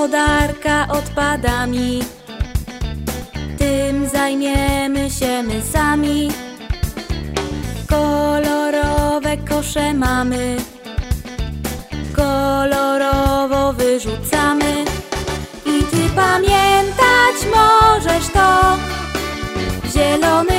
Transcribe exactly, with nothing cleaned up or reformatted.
gospodarka odpadami. Tym zajmiemy się my sami. Kolorowe kosze mamy, kolorowo wyrzucamy. I ty pamiętać możesz to, zielony